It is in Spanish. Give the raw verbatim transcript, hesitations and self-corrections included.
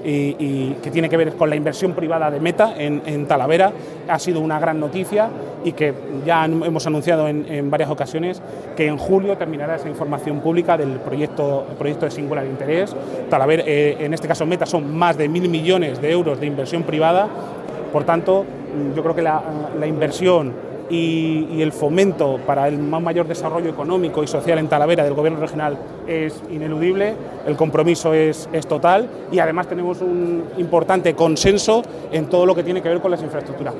y, y que tiene que ver con la inversión privada de Meta en, en Talavera. Ha sido una gran noticia y que ya hemos anunciado en, en varias ocasiones que en julio terminará esa información pública del proyecto, el proyecto de singular interés. Talavera, eh, en este caso Meta, son más de mil millones de euros de inversión privada. Por tanto, yo creo que la, la inversión y, y el fomento para el más mayor desarrollo económico y social en Talavera del Gobierno regional es ineludible, el compromiso es, es total y además tenemos un importante consenso en todo lo que tiene que ver con las infraestructuras.